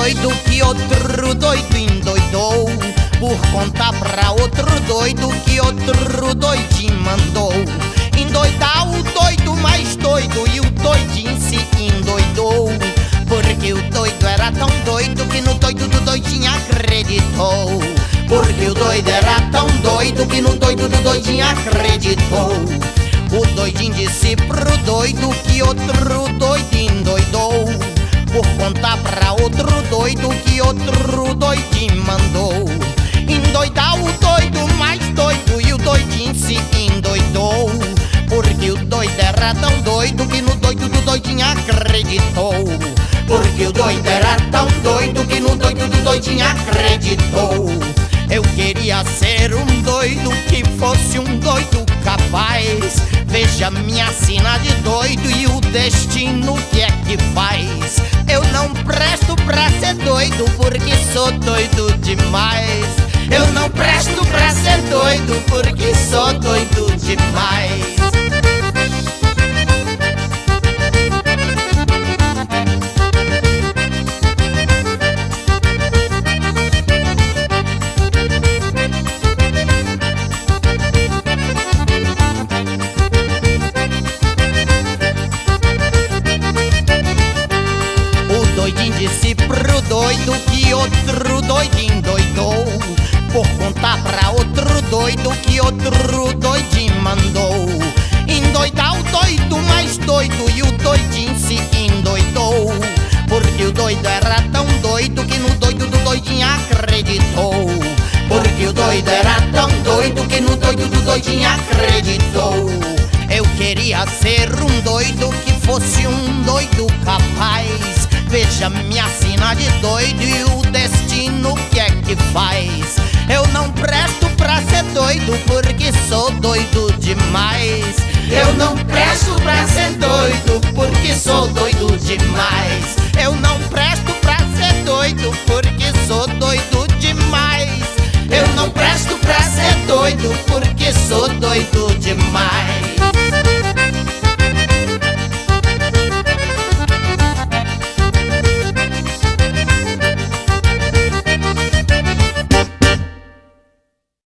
doido que outro doido endoidou, por contar pra outro doido que outro doidinho mandou endoidar o doido mais doido, e o doidinho se endoidou, porque o doido era tão doido que no doido do doidinho acreditou. Porque o doido era tão doido que no doido do doidinho acreditou. O doidinho disse pro doido que outro doido endoidou, por contar pra outro doido que outro doidinho mandou endoidar o doido mais doido, e o doidinho se endoidou, porque o doido era tão doido que no doido do doidinho acreditou. Porque o doido era tão doido que no doido do doidinho acreditou. Eu queria ser um doido que fosse um doido capaz. Veja minha sina de doido e o destino que é que faz. Eu não presto pra ser doido porque sou doido demais. Eu não presto pra ser doido porque sou doido demais. Doidinho disse pro doido que outro doidinho endoidou, por contar pra outro doido que outro doidinho mandou endoidar o doido mais doido, e o doidinho se endoidou, porque o doido era tão doido que no doido do doidinho acreditou. Porque o doido era tão doido que no doido do doidinho acreditou. Eu queria ser um doido que fosse um doido capaz. Veja minha sina de doido e o destino que é que faz. Eu não presto pra ser doido porque sou doido demais. Eu não presto pra ser doido porque sou doido demais. Eu não presto pra ser doido porque sou doido demais. Eu não presto pra ser doido porque sou doido demais.